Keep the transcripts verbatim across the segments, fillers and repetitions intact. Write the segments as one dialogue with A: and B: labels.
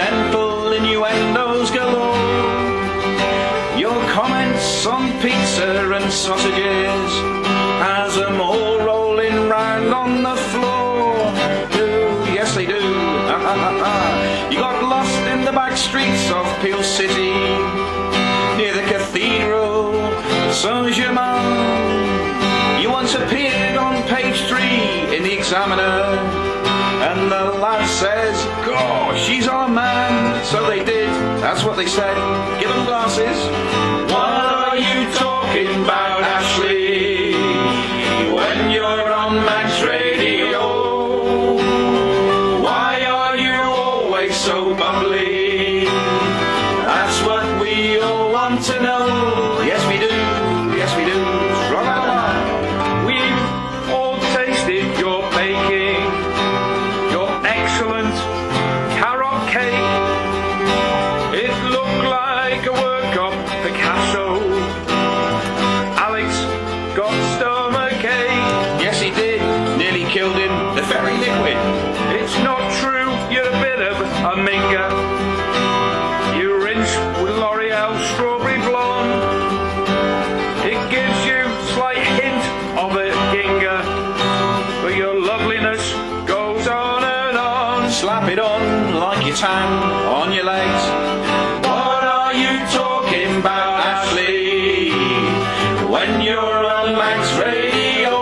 A: accidental innuendos galore. Your comments on pizza and sausages has them all rolling round on the floor. Do, yes they do. You got lost in the back streets of Peel City, near the cathedral Saint-Germain. You once appeared on page three in the Examiner, and the lad says, gosh, she's our man. So they did, that's what they said. Give them glasses. What are you talking about, Ashley, when you're on Manx Radio? Why are you always so bubbly? That's what we all want to know. Yes we do, yes we do. Tra-la-la. We've all tasted your baking, your excellent carrot cake. It looked like a work of Picasso. Alex got stomachache. Yes he did, nearly killed him. The very liquid. It's not true, you're a bit of a minger. You rinse with L'Oreal Strawberry Blonde. It gives you a slight hint of a ginger, but your loveliness goes on and on. Slap it on like your tang on your legs. What are you talking about, Ashley, when you're on Manx Radio?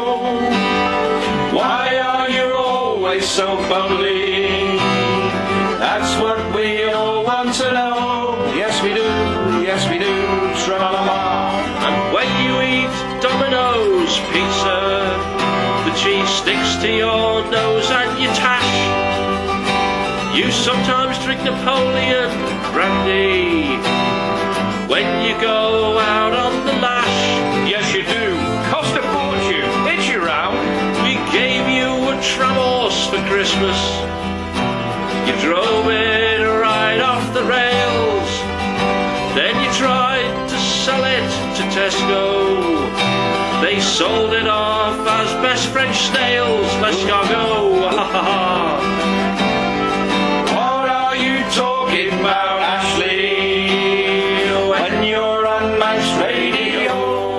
A: Why are you always so bubbly? That's what we all want to know. Yes we do, yes we do. Tra-la-la.
B: And when you eat Domino's pizza, the cheese sticks to your nose and your tash. You sometimes drink Napoleon brandy when you go out on the lash.
A: Yes you do. Cost a fortune. It's your round.
B: We gave you a tram horse for Christmas. You drove it right off the rails. Then you tried to sell it to Tesco. They sold it off as best French snails. Let's go. Ha ha ha.
A: What are you talking about, Ashley, when you're on Manx Radio?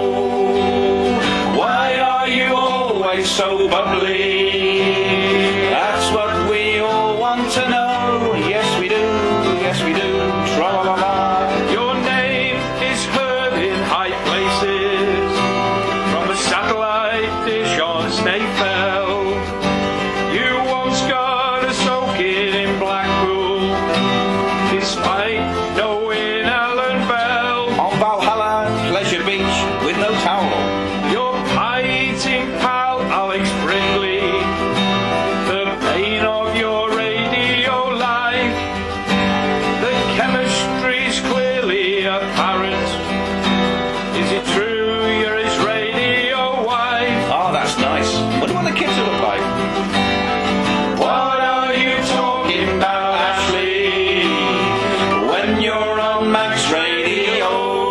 A: Why are you always so bubbly? That's what we all want to know. Yes we do, yes we do. Tra-la-la. Your name is heard in high places, from a satellite dish on Snaefell. You once got a soaking in Blackpool, despite knowing Alan Bell. On Valhalla, Pleasure Beach, with no towel. Your pie-eating pal, Alex Brindley. The pain of your radio life. The chemistry's clearly apparent. Is it true you're his radio wife? Oh, that's nice. Wonder what the kids will look like. What are you talking about, Ashley, when you're on Manx Radio?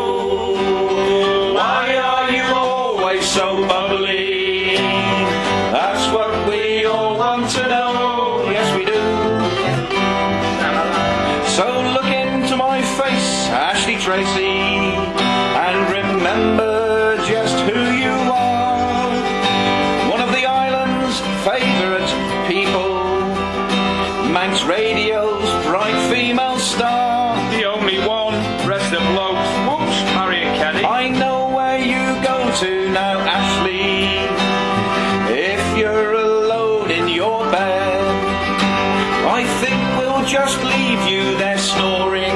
A: Why are you always so bubbly? That's what we all want to know. Yes we do. So look into my face, Ashley Tracy, and remember just who you are. One of the island's favourite people, Manx Radio's bright female star. The only one, rest of blokes, whoops, Harriet Kenny. I know where you go to now, Ashley, if you're alone in your bed. I think we'll just leave you there snoring